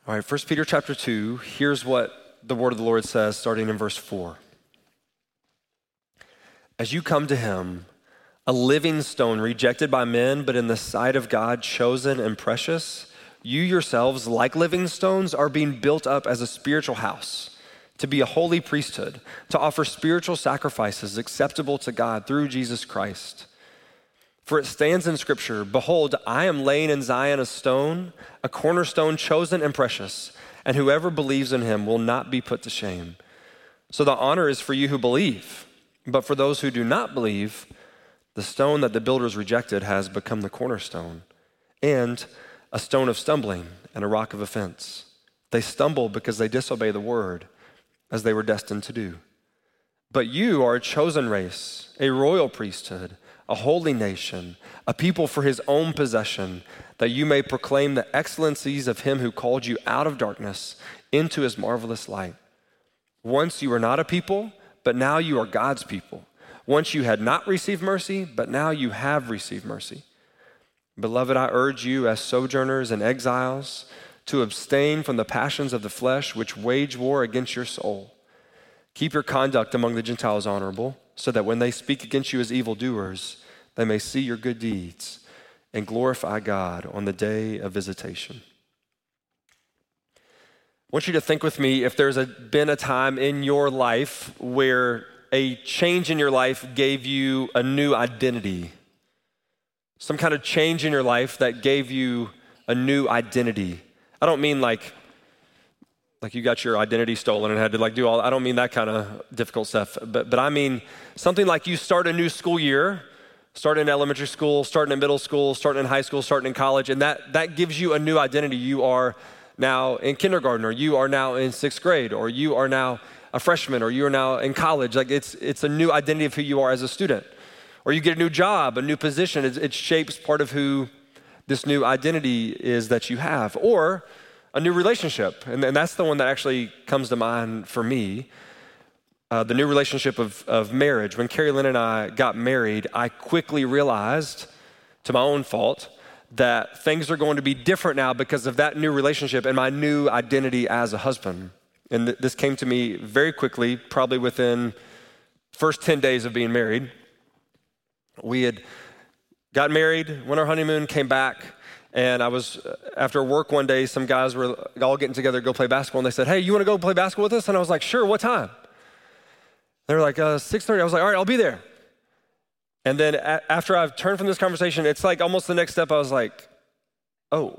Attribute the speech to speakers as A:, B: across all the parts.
A: All right, 1 Peter chapter 2, here's what the word of the Lord says starting in verse 4. As you come to him, a living stone rejected by men, but in the sight of God chosen and precious, you yourselves, like living stones, are being built up as a spiritual house, to be a holy priesthood, to offer spiritual sacrifices acceptable to God through Jesus Christ. For it stands in Scripture, behold, I am laying in Zion a stone, a cornerstone chosen and precious, and whoever believes in him will not be put to shame. So the honor is for you who believe, but for those who do not believe, the stone that the builders rejected has become the cornerstone, and a stone of stumbling and a rock of offense. They stumble because they disobey the word, as they were destined to do. But you are a chosen race, a royal priesthood, a holy nation, a people for his own possession, that you may proclaim the excellencies of him who called you out of darkness into his marvelous light. Once you were not a people, but now you are God's people. Once you had not received mercy, but now you have received mercy. Beloved, I urge you as sojourners and exiles to abstain from the passions of the flesh which wage war against your soul. Keep your conduct among the Gentiles honorable, so that when they speak against you as evildoers, they may see your good deeds and glorify God on the day of visitation. I want you to think with me if there's been a time in your life where a change in your life gave you a new identity. Some kind of change in your life that gave you a new identity. I don't mean like you got your identity stolen and had to do all, I don't mean that kind of difficult stuff, but I mean something like you start a new school year, starting in elementary school, starting in middle school, starting in high school, starting in college, and that gives you a new identity. You are now in kindergarten, or you are now in sixth grade, or you are now a freshman, or you are now in college. It's a new identity of who you are as a student. Or you get a new job, a new position. It shapes part of who this new identity is that you have. Or a new relationship, and that's the one that actually comes to mind for me. The new relationship of marriage. When Carrie Lynn and I got married, I quickly realized, to my own fault, that things are going to be different now because of that new relationship and my new identity as a husband. And this came to me very quickly, probably within first 10 days of being married. We had got married, went on our honeymoon, came back, and I was, after work one day, some guys were all getting together to go play basketball, and they said, hey, you want to go play basketball with us? And I was like, sure, what time? They were like, 6:30. I was like, all right, I'll be there. And then after I've turned from this conversation, it's like almost the next step, I was like, oh,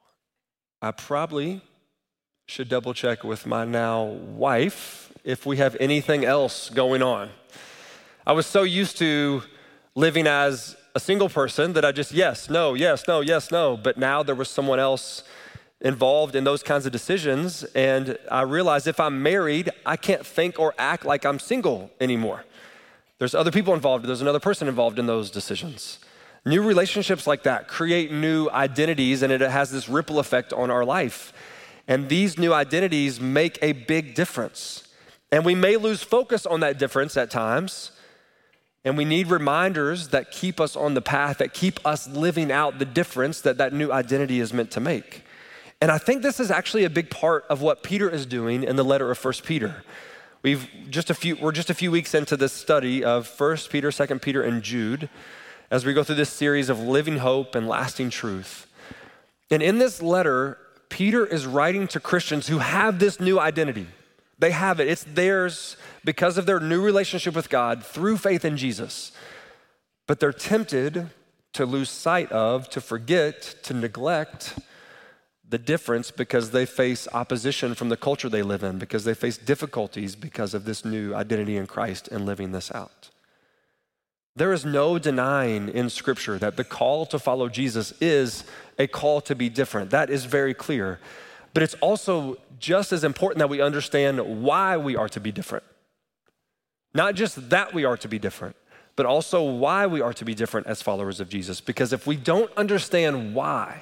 A: I probably should double check with my now wife if we have anything else going on. I was so used to living as a single person that I just yes, no, yes, no, yes, no. But now there was someone else involved in those kinds of decisions. And I realized if I'm married, I can't think or act like I'm single anymore. There's other people involved. There's another person involved in those decisions. New relationships like that create new identities, and it has this ripple effect on our life. And these new identities make a big difference. And we may lose focus on that difference at times. And we need reminders that keep us on the path, that keep us living out the difference that new identity is meant to make. And I think this is actually a big part of what Peter is doing in the letter of 1 Peter. We're just a few weeks into this study of 1 Peter, 2 Peter, and Jude as we go through this series of living hope and lasting truth. And in this letter, Peter is writing to Christians who have this new identity. They have it. It's theirs because of their new relationship with God through faith in Jesus. But they're tempted to lose sight of, to forget, to neglect the difference because they face opposition from the culture they live in, because they face difficulties because of this new identity in Christ and living this out. There is no denying in Scripture that the call to follow Jesus is a call to be different. That is very clear. But it's also just as important that we understand why we are to be different. Not just that we are to be different, but also why we are to be different as followers of Jesus. Because if we don't understand why,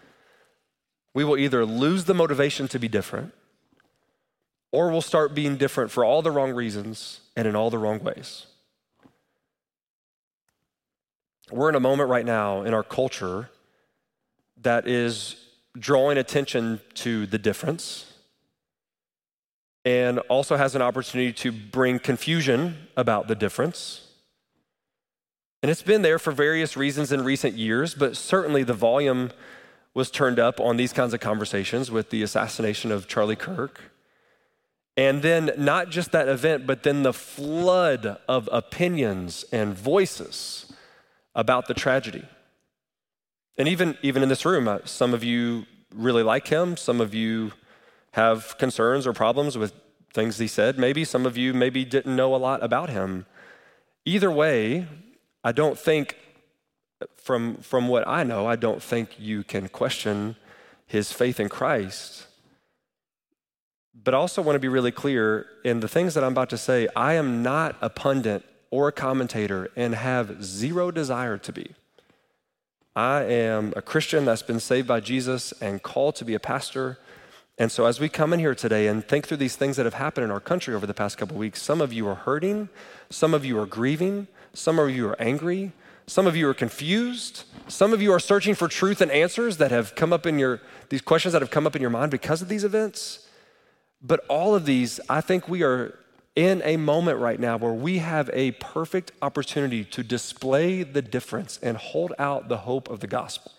A: we will either lose the motivation to be different, or we'll start being different for all the wrong reasons and in all the wrong ways. We're in a moment right now in our culture that is drawing attention to the difference, and also has an opportunity to bring confusion about the difference. And it's been there for various reasons in recent years, but certainly the volume was turned up on these kinds of conversations with the assassination of Charlie Kirk. And then not just that event, but then the flood of opinions and voices about the tragedy. And even in this room, some of you really like him. Some of you have concerns or problems with things he said. Maybe some of you maybe didn't know a lot about him. Either way, I don't think, from what I know, I don't think you can question his faith in Christ. But I also want to be really clear in the things that I'm about to say. I am not a pundit or a commentator and have zero desire to be. I am a Christian that's been saved by Jesus and called to be a pastor. And so as we come in here today and think through these things that have happened in our country over the past couple of weeks, some of you are hurting, some of you are grieving, some of you are angry, some of you are confused, some of you are searching for truth and answers that have come up in these questions that have come up in your mind because of these events. But all of these, I think we are in a moment right now where we have a perfect opportunity to display the difference and hold out the hope of the gospel.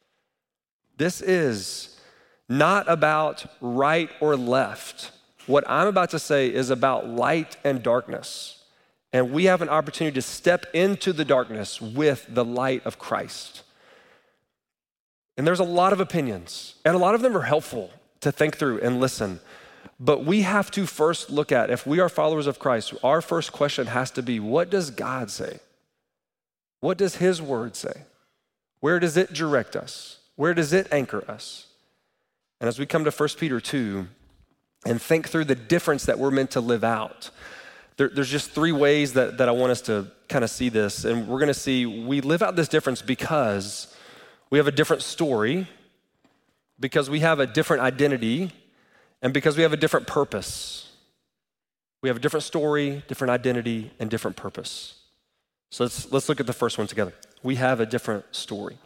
A: This is not about right or left. What I'm about to say is about light and darkness. And we have an opportunity to step into the darkness with the light of Christ. And there's a lot of opinions, and a lot of them are helpful to think through and listen. But we have to first look at, if we are followers of Christ, our first question has to be, what does God say? What does his word say? Where does it direct us? Where does it anchor us? And as we come to 1 Peter 2 and think through the difference that we're meant to live out, there's just three ways that I want us to kind of see this. And we're going to see we live out this difference because we have a different story, because we have a different identity, and because we have a different purpose. We have a different story, different identity, and different purpose. So let's look at the first one together. We have a different story.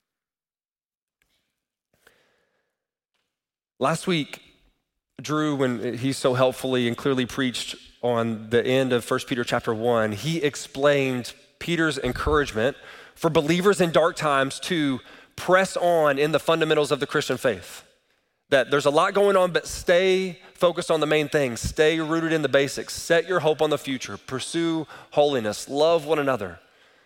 A: Last week, Drew, when he so helpfully and clearly preached on the end of 1 Peter chapter 1, he explained Peter's encouragement for believers in dark times to press on in the fundamentals of the Christian faith. That there's a lot going on, but stay focused on the main things. Stay rooted in the basics. Set your hope on the future. Pursue holiness. Love one another.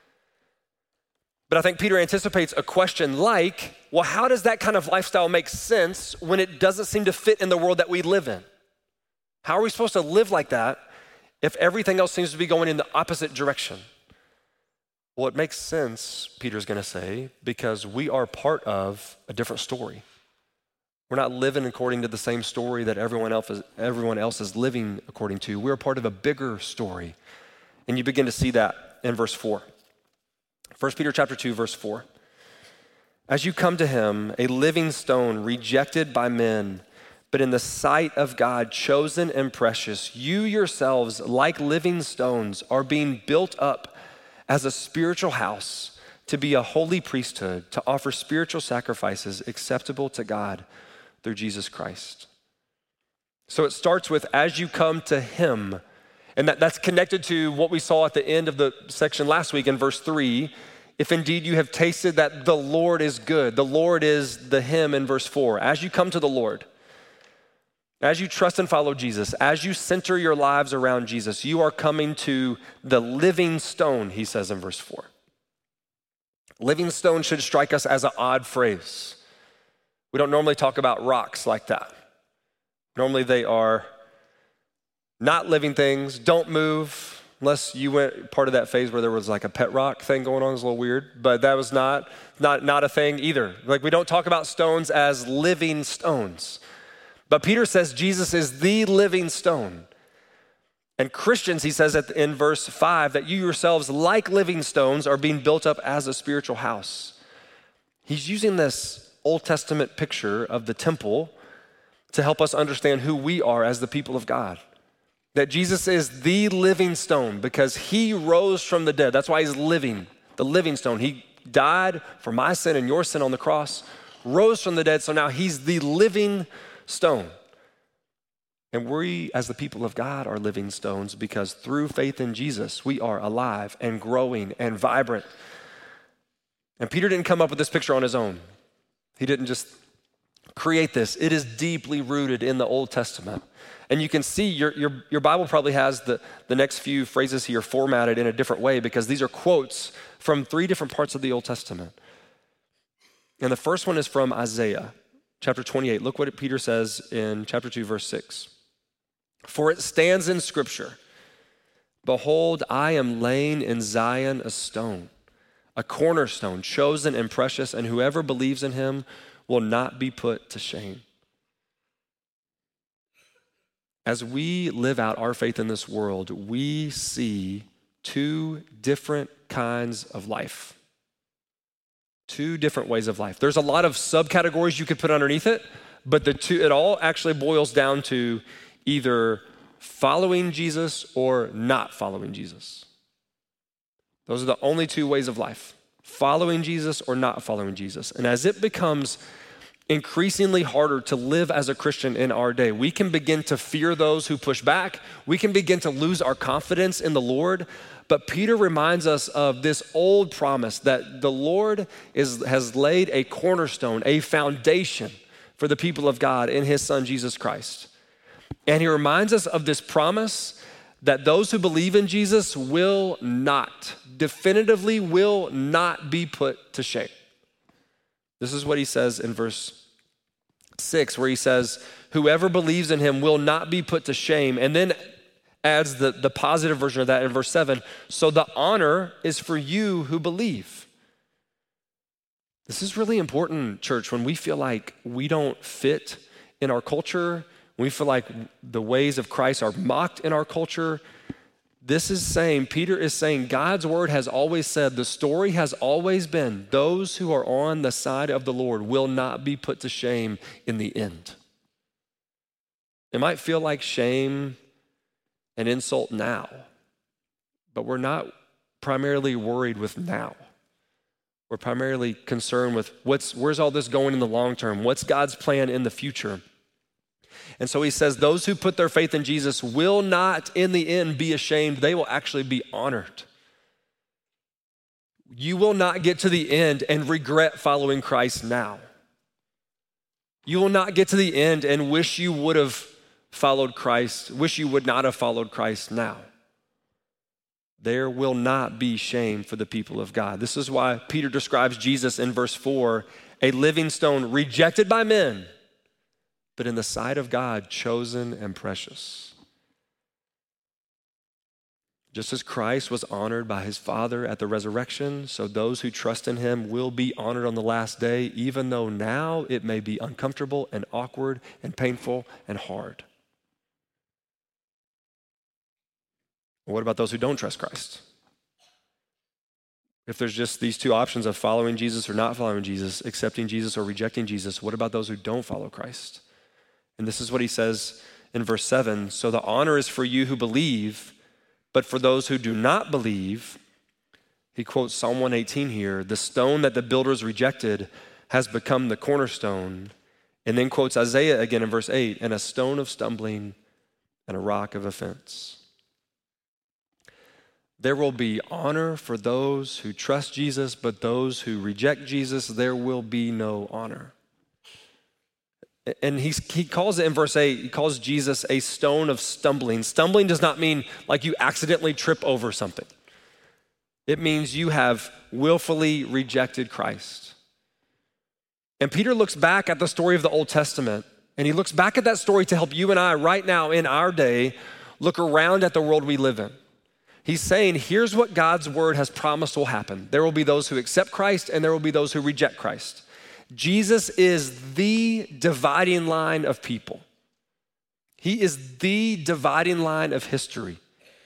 A: But I think Peter anticipates a question like, well, how does that kind of lifestyle make sense when it doesn't seem to fit in the world that we live in? How are we supposed to live like that if everything else seems to be going in the opposite direction? Well, it makes sense, Peter's going to say, because we are part of a different story. We're not living according to the same story that everyone else is living according to. We're part of a bigger story. And you begin to see that in verse 4. 1 Peter chapter 2, verse 4. As you come to him, a living stone rejected by men, but in the sight of God, chosen and precious, you yourselves, like living stones, are being built up as a spiritual house to be a holy priesthood, to offer spiritual sacrifices acceptable to God through Jesus Christ. So it starts with, as you come to him, and that's connected to what we saw at the end of the section last week in verse 3. If indeed you have tasted that the Lord is good. The Lord is the him in verse 4. As you come to the Lord, as you trust and follow Jesus, as you center your lives around Jesus, you are coming to the living stone, he says in verse 4. Living stone should strike us as an odd phrase. We don't normally talk about rocks like that. Normally they are not living things, don't move, unless you went part of that phase where there was like a pet rock thing going on. It was a little weird, but that was not a thing either. Like, we don't talk about stones as living stones. But Peter says Jesus is the living stone. And Christians, he says in verse 5, that you yourselves, like living stones, are being built up as a spiritual house. He's using this Old Testament picture of the temple to help us understand who we are as the people of God. That Jesus is the living stone because he rose from the dead. That's why he's living, the living stone. He died for my sin and your sin on the cross, rose from the dead, so now he's the living stone. And we, as the people of God, are living stones because through faith in Jesus, we are alive and growing and vibrant. And Peter didn't come up with this picture on his own. He didn't just create this. It is deeply rooted in the Old Testament. And you can see your Bible probably has the next few phrases here formatted in a different way because these are quotes from 3 different parts of the Old Testament. And the first one is from Isaiah, chapter 28. Look what Peter says in chapter 2, verse 6. For it stands in Scripture, behold, I am laying in Zion a stone, a cornerstone, chosen and precious, and whoever believes in him will not be put to shame. As we live out our faith in this world, we see 2 different kinds of life. 2 different ways of life. There's a lot of subcategories you could put underneath it, but it all actually boils down to either following Jesus or not following Jesus. Those are the only 2 ways of life, following Jesus or not following Jesus. And as it becomes increasingly harder to live as a Christian in our day, we can begin to fear those who push back. We can begin to lose our confidence in the Lord. But Peter reminds us of this old promise that the Lord has laid a cornerstone, a foundation for the people of God in his Son, Jesus Christ. And he reminds us of this promise that those who believe in Jesus definitively will not be put to shame. This is what he says in verse 6, where he says, whoever believes in him will not be put to shame. And then adds the positive version of that in verse 7. So the honor is for you who believe. This is really important, church, when we feel like we don't fit in our culture, when we feel like the ways of Christ are mocked in our culture. Peter is saying God's word has always said, the story has always been, those who are on the side of the Lord will not be put to shame in the end. It might feel like shame and insult now, but we're not primarily worried with now. We're primarily concerned with where's all this going in the long term? What's God's plan in the future? And so he says, those who put their faith in Jesus will not in the end be ashamed. They will actually be honored. You will not get to the end and regret following Christ now. You will not get to the end and wish you would have followed Christ, wish you would not have followed Christ now. There will not be shame for the people of God. This is why Peter describes Jesus in verse 4, a living stone rejected by men, but in the sight of God, chosen and precious. Just as Christ was honored by his Father at the resurrection, so those who trust in him will be honored on the last day, even though now it may be uncomfortable and awkward and painful and hard. What about those who don't trust Christ? If there's just these 2 options of following Jesus or not following Jesus, accepting Jesus or rejecting Jesus, what about those who don't follow Christ? And this is what he says in verse 7. So the honor is for you who believe, but for those who do not believe, he quotes Psalm 118 here, the stone that the builders rejected has become the cornerstone. And then quotes Isaiah again in verse 8, and a stone of stumbling and a rock of offense. There will be honor for those who trust Jesus, but those who reject Jesus, there will be no honor. And he calls it in verse 8, he calls Jesus a stone of stumbling. Stumbling does not mean like you accidentally trip over something. It means you have willfully rejected Christ. And Peter looks back at the story of the Old Testament, and he looks back at that story to help you and I right now in our day look around at the world we live in. He's saying, here's what God's word has promised will happen. There will be those who accept Christ and there will be those who reject Christ. Jesus is the dividing line of people. He is the dividing line of history.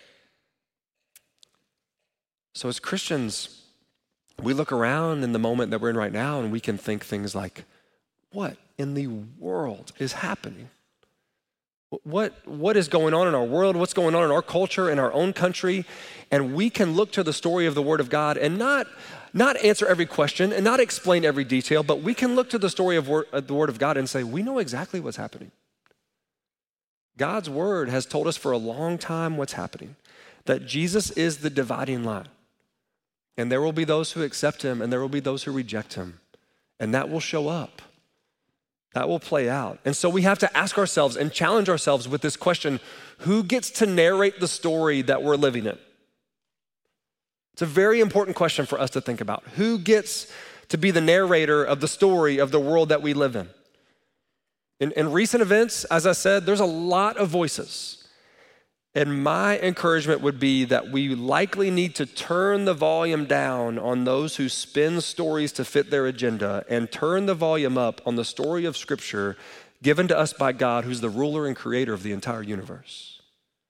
A: So as Christians, we look around in the moment that we're in right now and we can think things like, what in the world is happening? What is going on in our world? What's going on in our culture, in our own country? And we can look to the story of the Word of God and not answer every question and not explain every detail, but we can look to the story of the Word of God and say, we know exactly what's happening. God's Word has told us for a long time what's happening, that Jesus is the dividing line. And there will be those who accept him and there will be those who reject him. And that will show up. That will play out. And so we have to ask ourselves and challenge ourselves with this question: who gets to narrate the story that we're living in? It's a very important question for us to think about. Who gets to be the narrator of the story of the world that we live in? In recent events, as I said, there's a lot of voices. And my encouragement would be that we likely need to turn the volume down on those who spin stories to fit their agenda and turn the volume up on the story of Scripture given to us by God, who's the ruler and creator of the entire universe.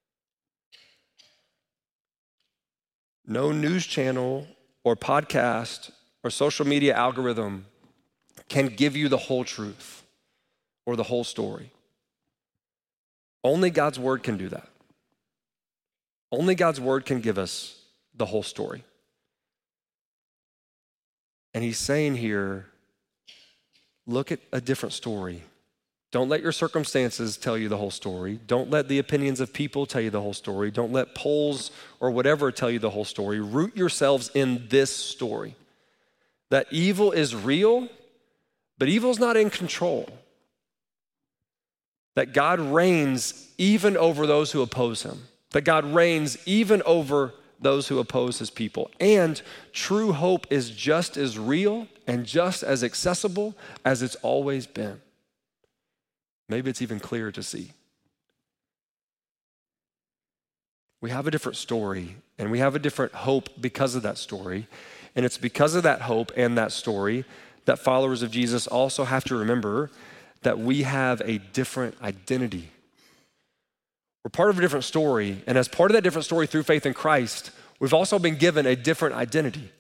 A: No news channel or podcast or social media algorithm can give you the whole truth or the whole story. Only God's Word can do that. Only God's Word can give us the whole story. And he's saying here, look at a different story. Don't let your circumstances tell you the whole story. Don't let the opinions of people tell you the whole story. Don't let polls or whatever tell you the whole story. Root yourselves in this story. That evil is real, but evil's not in control. That God reigns even over those who oppose him. That God reigns even over those who oppose his people. And true hope is just as real and just as accessible as it's always been. Maybe it's even clearer to see. We have a different story, and we have a different hope because of that story. And it's because of that hope and that story that followers of Jesus also have to remember that we have a different identity. We're part of a different story, and as part of that different story through faith in Christ, we've also been given a different identity.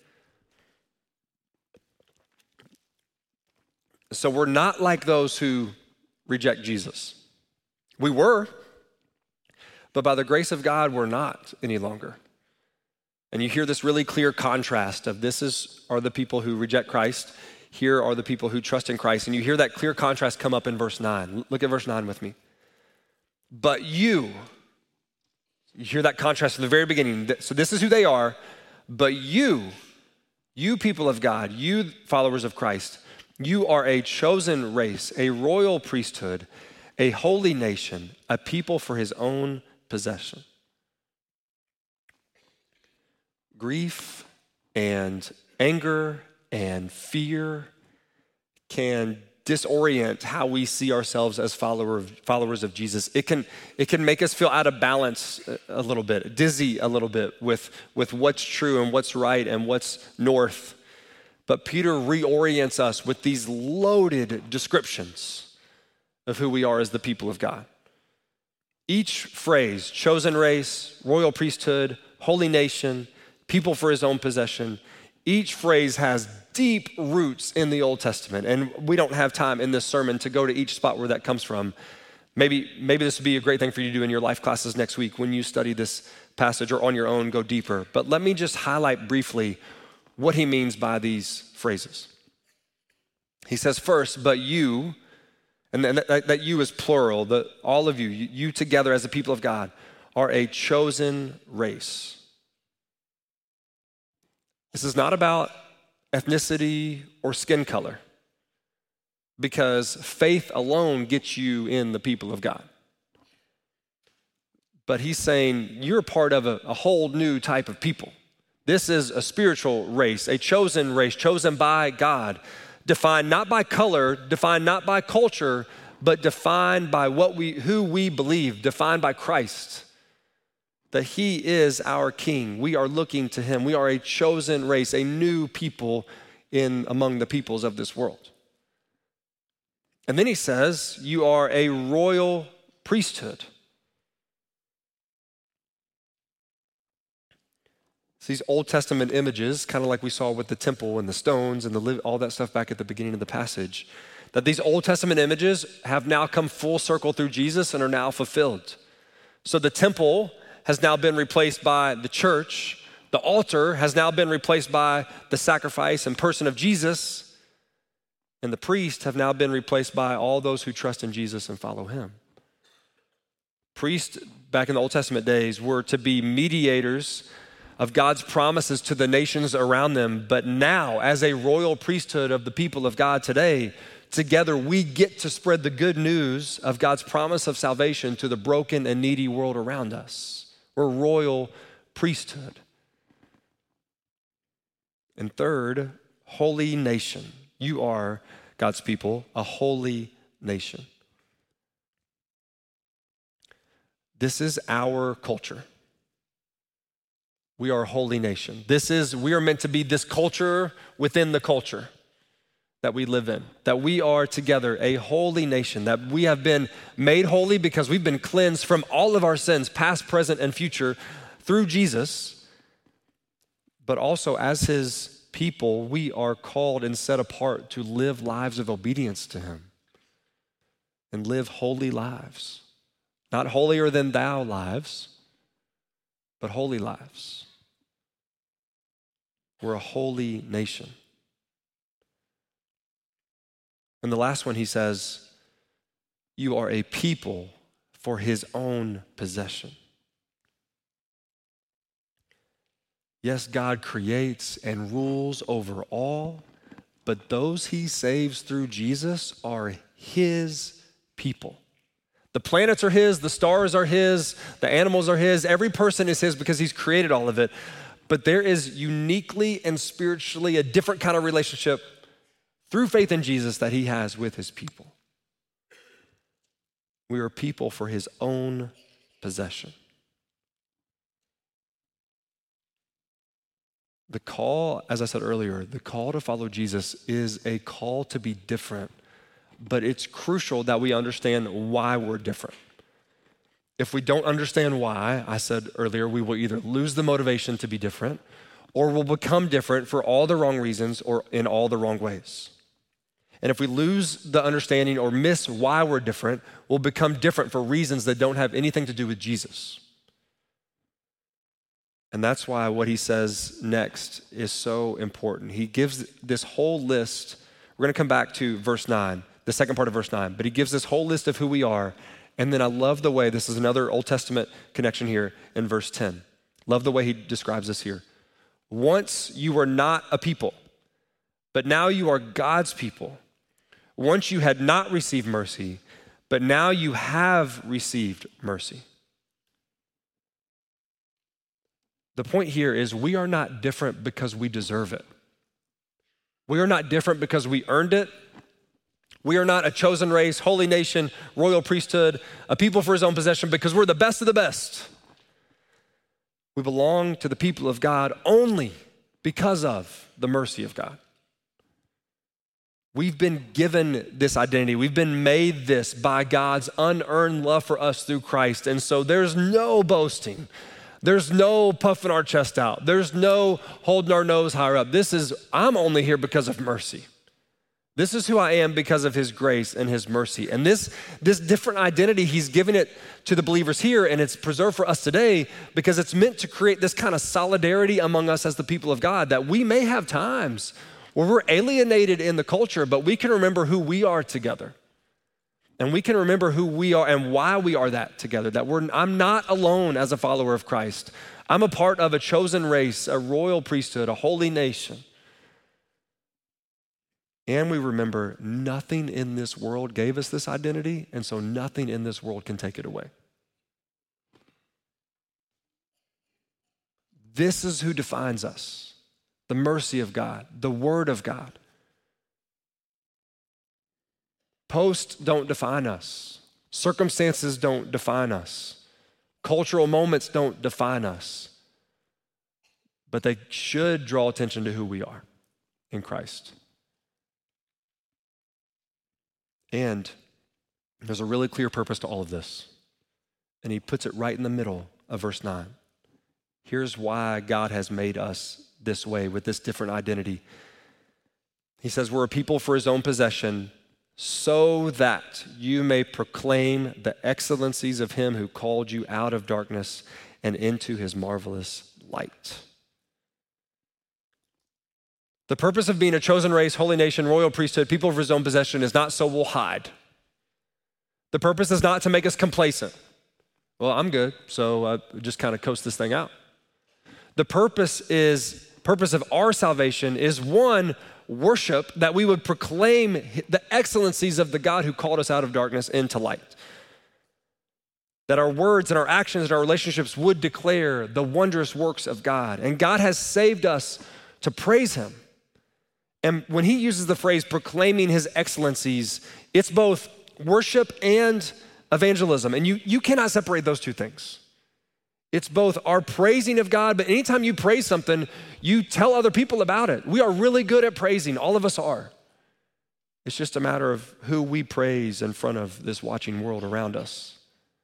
A: So we're not like those who reject Jesus. We were, but by the grace of God, we're not any longer. And you hear this really clear contrast of are the people who reject Christ, here are the people who trust in Christ, and you hear that clear contrast come up in verse 9. Look at verse 9 with me. But you hear that contrast from the very beginning. So this is who they are. But you people of God, you followers of Christ, you are a chosen race, a royal priesthood, a holy nation, a people for his own possession. Grief and anger and fear can disorient how we see ourselves as followers of Jesus. It can make us feel out of balance a little bit, dizzy a little bit with what's true and what's right and what's north. But Peter reorients us with these loaded descriptions of who we are as the people of God. Each phrase, chosen race, royal priesthood, holy nation, people for his own possession, each phrase has deep roots in the Old Testament, and we don't have time in this sermon to go to each spot where that comes from. Maybe this would be a great thing for you to do in your life classes next week when you study this passage, or on your own, go deeper. But let me just highlight briefly what he means by these phrases. He says first, but you, and that you is plural, that all of you together as the people of God are a chosen race. This is not about ethnicity or skin color, because faith alone gets you in the people of God. But he's saying you're part of a whole new type of people. This is a spiritual race, a chosen race, chosen by God, defined not by color, defined not by culture, but defined by who we believe, defined by Christ. That he is our king. We are looking to him. We are a chosen race, a new people among the peoples of this world. And then he says, you are a royal priesthood. It's these Old Testament images, kind of like we saw with the temple and the stones and all that stuff back at the beginning of the passage. that these Old Testament images have now come full circle through Jesus and are now fulfilled. So the temple has now been replaced by the church. The altar has now been replaced by the sacrifice and person of Jesus. And the priests have now been replaced by all those who trust in Jesus and follow him. Priests back in the Old Testament days were to be mediators of God's promises to the nations around them. But now, as a royal priesthood of the people of God today, together we get to spread the good news of God's promise of salvation to the broken and needy world around us. We're royal priesthood. And third, holy nation. You are, God's people, a holy nation. This is our culture. We are a holy nation. We are meant to be this culture within the culture that we live in, that we are together a holy nation, that we have been made holy because we've been cleansed from all of our sins, past, present, and future, through Jesus. But also as his people, we are called and set apart to live lives of obedience to him and live holy lives. Not holier than thou lives, but holy lives. We're a holy nation. And the last one, he says, you are a people for his own possession. Yes, God creates and rules over all, but those he saves through Jesus are his people. The planets are his, the stars are his, the animals are his, every person is his because he's created all of it. But there is uniquely and spiritually a different kind of relationship through faith in Jesus that he has with his people. We are people for his own possession. The call, as I said earlier, the call to follow Jesus is a call to be different, but it's crucial that we understand why we're different. If we don't understand why, I said earlier, we will either lose the motivation to be different or we'll become different for all the wrong reasons or in all the wrong ways. And if we lose the understanding or miss why we're different, we'll become different for reasons that don't have anything to do with Jesus. And that's why what he says next is so important. He gives this whole list. We're going to come back to verse 9, the second part of verse 9, but he gives this whole list of who we are. And then I love the way, this is another Old Testament connection here in verse 10. Love the way he describes this here. Once you were not a people, but now you are God's people. Once you had not received mercy, but now you have received mercy. The point here is we are not different because we deserve it. We are not different because we earned it. We are not a chosen race, holy nation, royal priesthood, a people for his own possession because we're the best of the best. We belong to the people of God only because of the mercy of God. We've been given this identity. We've been made this by God's unearned love for us through Christ. And so there's no boasting. There's no puffing our chest out. There's no holding our nose higher up. I'm only here because of mercy. This is who I am because of his grace and his mercy. And this different identity, he's given it to the believers here, and it's preserved for us today because it's meant to create this kind of solidarity among us as the people of God, that we may have times where we're alienated in the culture, but we can remember who we are together. And we can remember who we are and why we are that together, that I'm not alone as a follower of Christ. I'm a part of a chosen race, a royal priesthood, a holy nation. And we remember nothing in this world gave us this identity, and so nothing in this world can take it away. This is who defines us, the mercy of God, the word of God. Posts don't define us. Circumstances don't define us. Cultural moments don't define us. But they should draw attention to who we are in Christ. And there's a really clear purpose to all of this. And he puts it right in the middle of verse 9. Here's why God has made us this way with this different identity. He says we're a people for his own possession, so that you may proclaim the excellencies of him who called you out of darkness and into his marvelous light. The purpose of being a chosen race, holy nation, royal priesthood, people of his own possession is not so we'll hide. The purpose is not to make us complacent. Well, I'm good, so I just kind of coast this thing out. The purpose of our salvation is, one, worship, that we would proclaim the excellencies of the God who called us out of darkness into light. That our words and our actions and our relationships would declare the wondrous works of God. And God has saved us to praise him. And when he uses the phrase proclaiming his excellencies, it's both worship and evangelism. And you cannot separate those two things. It's both our praising of God, but anytime you praise something, you tell other people about it. We are really good at praising. All of us are. It's just a matter of who we praise in front of this watching world around us.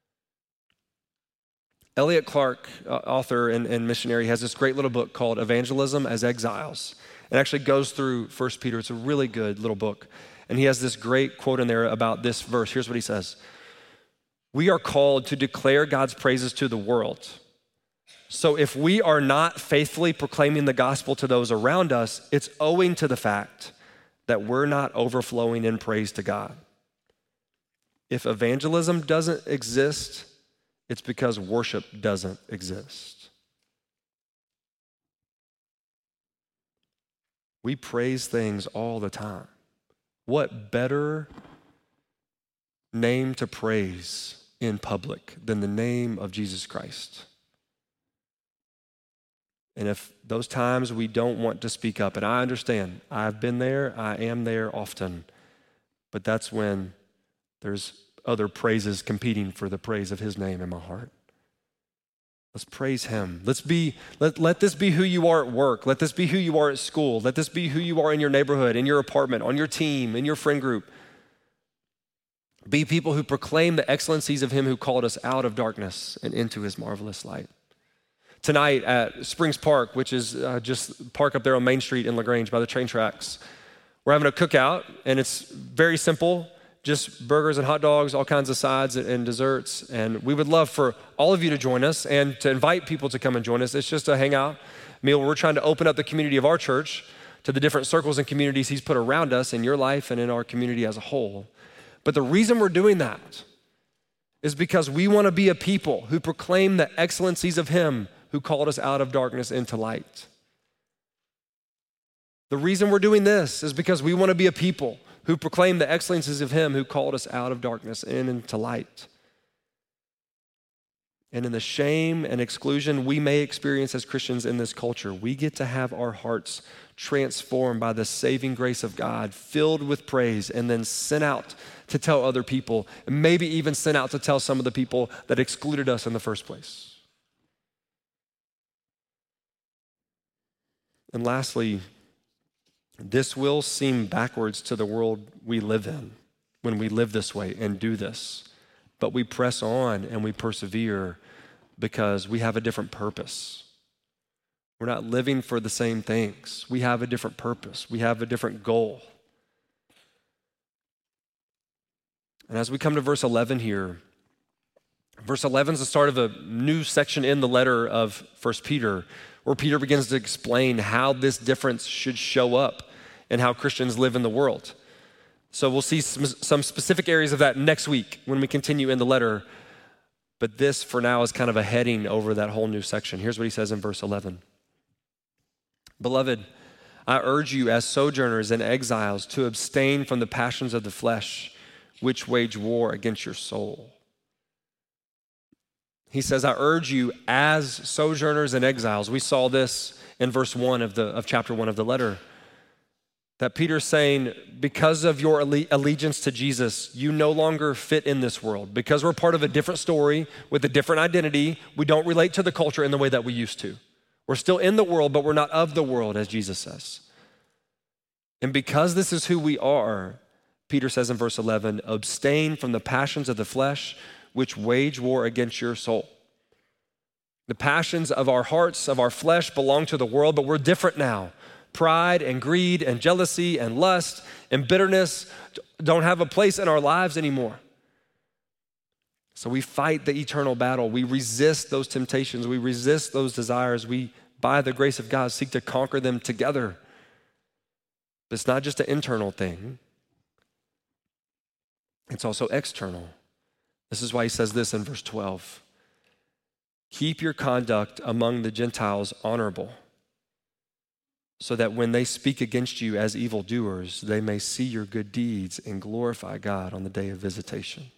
A: Elliot Clark, author and missionary, has this great little book called Evangelism as Exiles. It actually goes through 1 Peter. It's a really good little book. And he has this great quote in there about this verse. Here's what he says. We are called to declare God's praises to the world. So if we are not faithfully proclaiming the gospel to those around us, it's owing to the fact that we're not overflowing in praise to God. If evangelism doesn't exist, it's because worship doesn't exist. We praise things all the time. What better name to praise in public than the name of Jesus Christ? And if those times we don't want to speak up, and I understand, I've been there, I am there often, but that's when there's other praises competing for the praise of his name in my heart. Let's praise him. Let this be who you are at work. Let this be who you are at school. Let this be who you are in your neighborhood, in your apartment, on your team, in your friend group. Be people who proclaim the excellencies of him who called us out of darkness and into his marvelous light. Tonight at Springs Park, which is just park up there on Main Street in LaGrange by the train tracks, we're having a cookout, and it's very simple, just burgers and hot dogs, all kinds of sides and desserts. And we would love for all of you to join us and to invite people to come and join us. It's just a hangout meal. We're trying to open up the community of our church to the different circles and communities he's put around us in your life and in our community as a whole. But the reason we're doing that is because we want to be a people who proclaim the excellencies of him who called us out of darkness into light. The reason we're doing this is because we want to be a people who proclaim the excellencies of him who called us out of darkness and into light. And in the shame and exclusion we may experience as Christians in this culture, we get to have our hearts transformed by the saving grace of God, filled with praise, and then sent out to tell other people, and maybe even sent out to tell some of the people that excluded us in the first place. And lastly, this will seem backwards to the world we live in when we live this way and do this. But we press on and we persevere because we have a different purpose. We're not living for the same things. We have a different purpose. We have a different goal. And as we come to verse 11 here, verse 11 is the start of a new section in the letter of 1 Peter, where Peter begins to explain how this difference should show up and how Christians live in the world. So we'll see some specific areas of that next week when we continue in the letter. But this, for now, is kind of a heading over that whole new section. Here's what he says in verse 11. Beloved, I urge you as sojourners and exiles to abstain from the passions of the flesh, which wage war against your soul. He says, I urge you as sojourners and exiles. We saw this in verse 1 of chapter 1 of the letter. That Peter's saying, because of your allegiance to Jesus, you no longer fit in this world. Because we're part of a different story with a different identity, we don't relate to the culture in the way that we used to. We're still in the world, but we're not of the world, as Jesus says. And because this is who we are, Peter says in verse 11, abstain from the passions of the flesh, which wage war against your soul. The passions of our hearts, of our flesh belong to the world, but we're different now. pride and greed and jealousy and lust and bitterness don't have a place in our lives anymore. So we fight the eternal battle. We resist those temptations. We resist those desires. We, by the grace of God, seek to conquer them together. But it's not just an internal thing. It's also external. This is why he says this in verse 12. Keep your conduct among the Gentiles honorable, so that when they speak against you as evildoers, they may see your good deeds and glorify God on the day of visitation.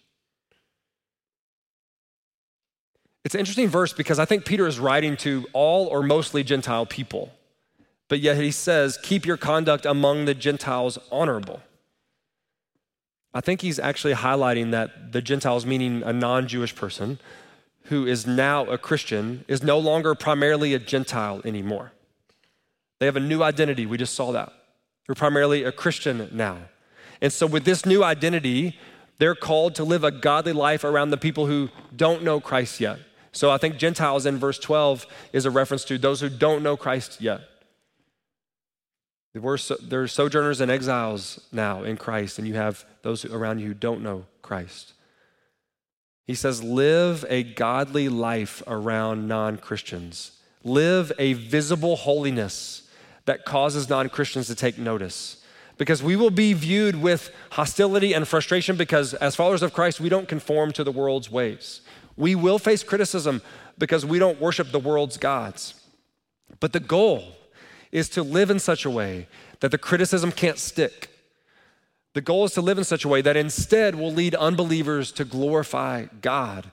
A: It's an interesting verse because I think Peter is writing to all or mostly Gentile people, but yet he says, keep your conduct among the Gentiles honorable. I think he's actually highlighting that the Gentiles, meaning a non-Jewish person who is now a Christian, is no longer primarily a Gentile anymore. They have a new identity. We just saw that. They're primarily a Christian now. And so with this new identity, they're called to live a godly life around the people who don't know Christ yet. So I think Gentiles in verse 12 is a reference to those who don't know Christ yet. They're sojourners and exiles now in Christ, and you have those around you who don't know Christ. He says, live a godly life around non-Christians. Live a visible holiness that causes non-Christians to take notice. Because we will be viewed with hostility and frustration because as followers of Christ, we don't conform to the world's ways. We will face criticism because we don't worship the world's gods. But the goal is to live in such a way that the criticism can't stick. The goal is to live in such a way that instead will lead unbelievers to glorify God.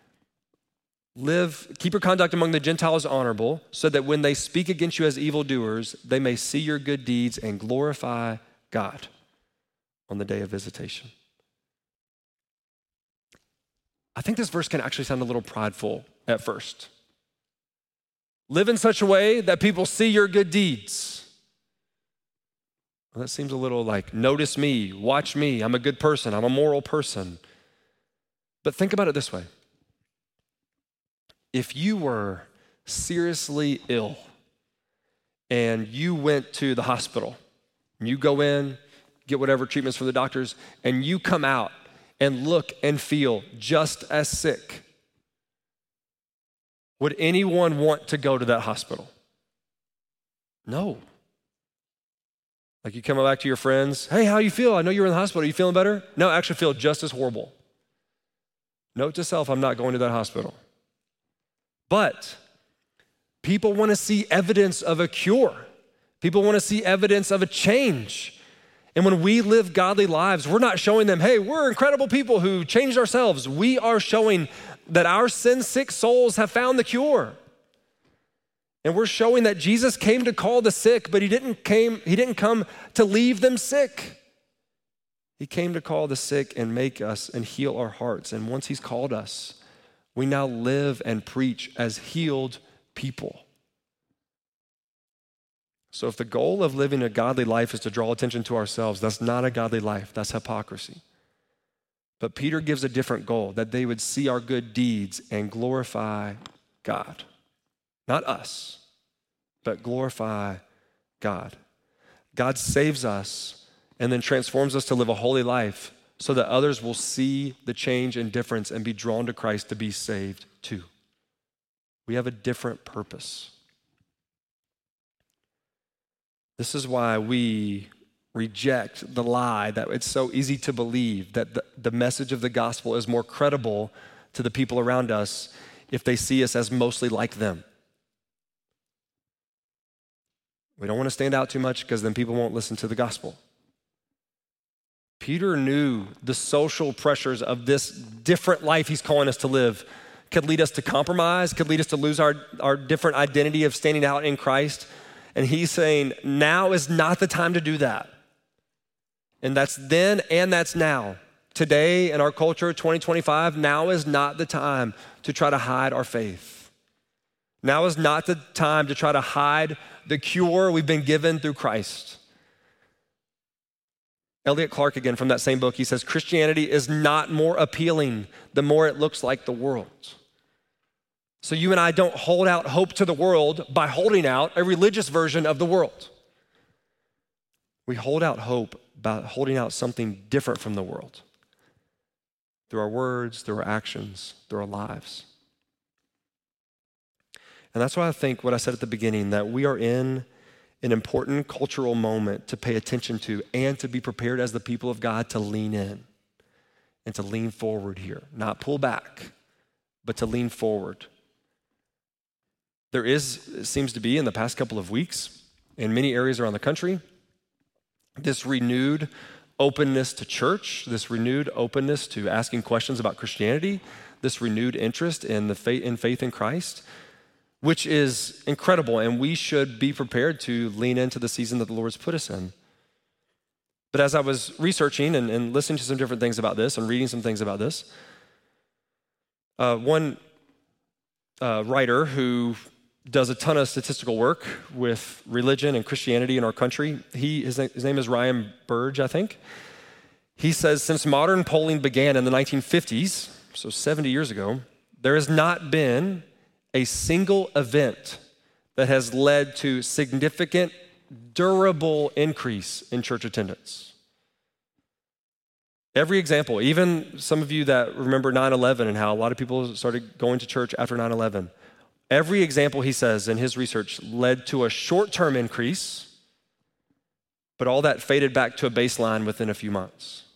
A: Keep your conduct among the Gentiles honorable, so that when they speak against you as evildoers, they may see your good deeds and glorify God on the day of visitation. I think this verse can actually sound a little prideful at first. Live in such a way that people see your good deeds. Well, that seems a little like, notice me, watch me, I'm a good person, I'm a moral person. But think about it this way. If you were seriously ill and you went to the hospital, and you go in, get whatever treatments from the doctors, and you come out and look and feel just as sick, would anyone want to go to that hospital? No. Like you come back to your friends, hey, how you feel? I know you were in the hospital. Are you feeling better? No, I actually feel just as horrible. Note to self, I'm not going to that hospital. But people want to see evidence of a cure. People want to see evidence of a change. And when we live godly lives, we're not showing them, hey, we're incredible people who changed ourselves. We are showing that our sin-sick souls have found the cure. And we're showing that Jesus came to call the sick, but he didn't come to leave them sick. He came to call the sick and make us and heal our hearts. And once he's called us, we now live and preach as healed people. So if the goal of living a godly life is to draw attention to ourselves, that's not a godly life, that's hypocrisy. But Peter gives a different goal, that they would see our good deeds and glorify God. Not us, but glorify God. God saves us and then transforms us to live a holy life so that others will see the change and difference and be drawn to Christ to be saved too. We have a different purpose. This is why we reject the lie that it's so easy to believe that the message of the gospel is more credible to the people around us if they see us as mostly like them. We don't want to stand out too much because then people won't listen to the gospel. Peter knew the social pressures of this different life he's calling us to live could lead us to compromise, could lead us to lose our different identity of standing out in Christ. And he's saying, now is not the time to do that. And that's then and that's now. Today in our culture, 2025, now is not the time to try to hide our faith. Now is not the time to try to hide the cure we've been given through Christ. Elliot Clark, again, from that same book, he says, Christianity is not more appealing the more it looks like the world. So you and I don't hold out hope to the world by holding out a religious version of the world. We hold out hope about holding out something different from the world through our words, through our actions, through our lives. And that's why I think what I said at the beginning, that we are in an important cultural moment to pay attention to and to be prepared as the people of God to lean in and to lean forward here, not pull back, but to lean forward. It seems to be in the past couple of weeks in many areas around the country, this renewed openness to church, this renewed openness to asking questions about Christianity, this renewed interest in faith in Christ, which is incredible, and we should be prepared to lean into the season that the Lord's put us in. But as I was researching and listening to some different things about this and reading some things about this, one writer who does a ton of statistical work with religion and Christianity in our country. His name is Ryan Burge, I think. He says, since modern polling began in the 1950s, so 70 years ago, there has not been a single event that has led to significant, durable increase in church attendance. Every example, even some of you that remember 9/11 and how a lot of people started going to church after 9/11, every example, he says in his research, led to a short-term increase, but all that faded back to a baseline within a few months.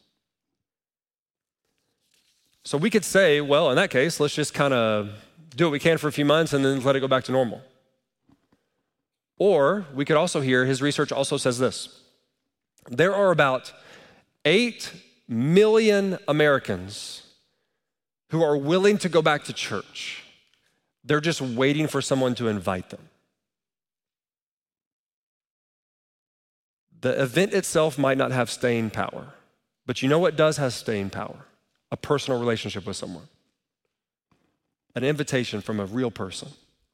A: So we could say, well, in that case, let's just kind of do what we can for a few months and then let it go back to normal. Or we could also hear, his research also says this: there are about 8 million Americans who are willing to go back to church. They're just waiting for someone to invite them. The event itself might not have staying power, but you know what does have staying power? A personal relationship with someone. An invitation from a real person.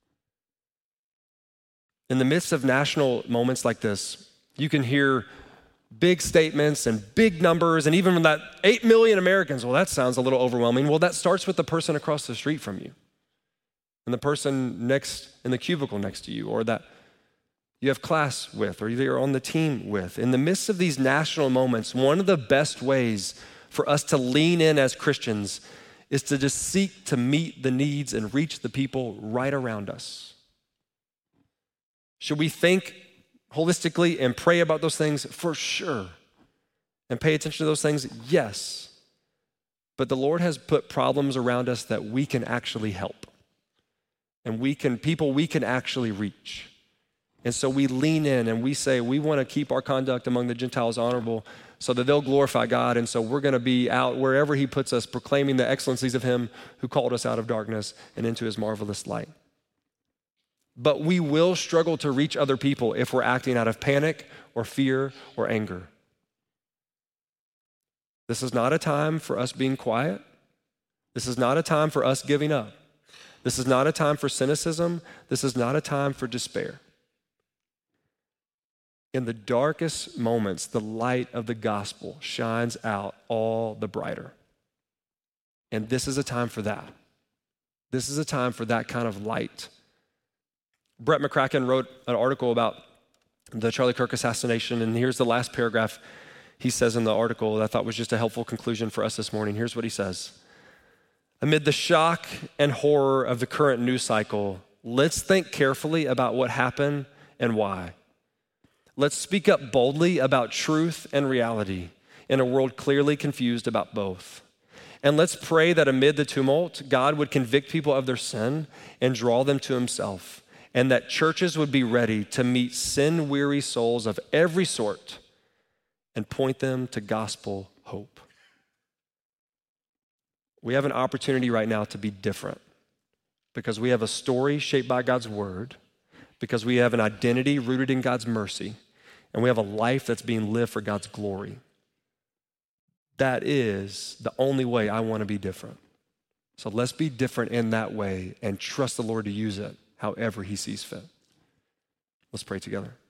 A: In the midst of national moments like this, you can hear big statements and big numbers, and even when that 8 million Americans, well, that sounds a little overwhelming. Well, that starts with the person across the street from you and the person next in the cubicle next to you, or that you have class with, or you're on the team with. In the midst of these national moments, one of the best ways for us to lean in as Christians is to just seek to meet the needs and reach the people right around us. Should we think holistically and pray about those things? For sure. And pay attention to those things? Yes. But the Lord has put problems around us that we can actually help. And people we can actually reach. And so we lean in and we say we want to keep our conduct among the Gentiles honorable so that they'll glorify God. And so we're going to be out wherever he puts us, proclaiming the excellencies of him who called us out of darkness and into his marvelous light. But we will struggle to reach other people if we're acting out of panic or fear or anger. This is not a time for us being quiet. This is not a time for us giving up. This is not a time for cynicism. This is not a time for despair. In the darkest moments, the light of the gospel shines out all the brighter. And this is a time for that. This is a time for that kind of light. Brett McCracken wrote an article about the Charlie Kirk assassination, and here's the last paragraph he says in the article that I thought was just a helpful conclusion for us this morning. Here's what he says. Amid the shock and horror of the current news cycle, let's think carefully about what happened and why. Let's speak up boldly about truth and reality in a world clearly confused about both. And let's pray that amid the tumult, God would convict people of their sin and draw them to himself, and that churches would be ready to meet sin-weary souls of every sort and point them to gospel hope. We have an opportunity right now to be different because we have a story shaped by God's word, because we have an identity rooted in God's mercy, and we have a life that's being lived for God's glory. That is the only way I want to be different. So let's be different in that way and trust the Lord to use it however he sees fit. Let's pray together.